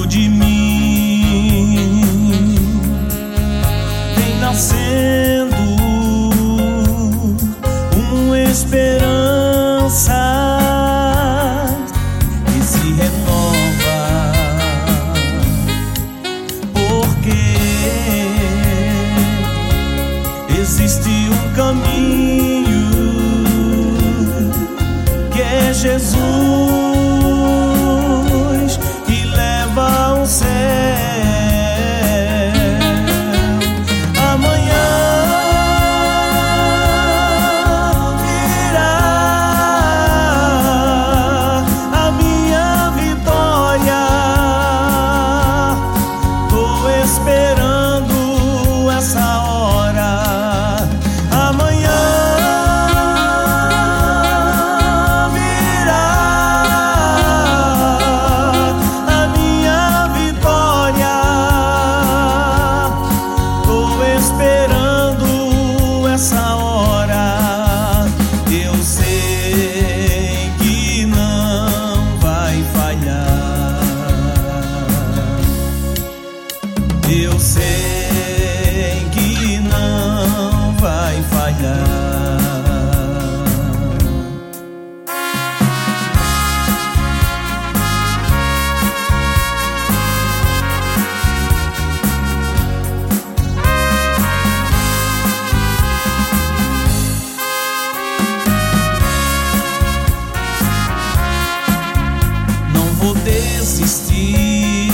de mim vem nascendo uma esperança que se renova, porque existe um caminho que é Jesus, que leva ao céu. Amanhã virá a minha vitória. Tô esperando essa hora. Amanhã esperando essa hora. Eu sei que não vai falhar. Eu sei que não vai falhar. Vou desistir,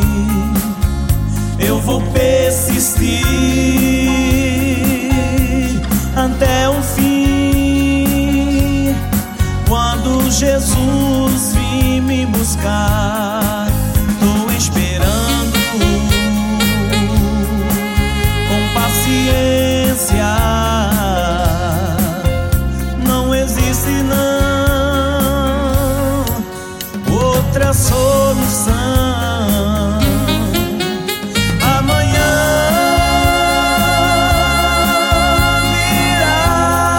eu vou persistir até o fim. Quando Jesus vir me buscar, tô esperando com paciência. Não existe outra solução. Amanhã virá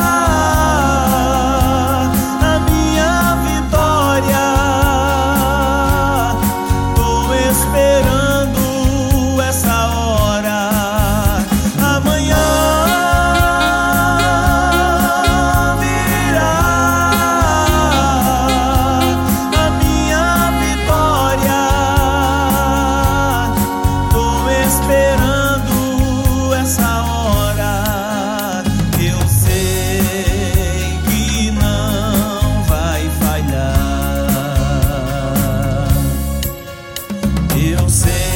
a minha vitória. Tô esperando essa hora. Amanhã esperando essa hora. Eu sei que não vai falhar. Eu sei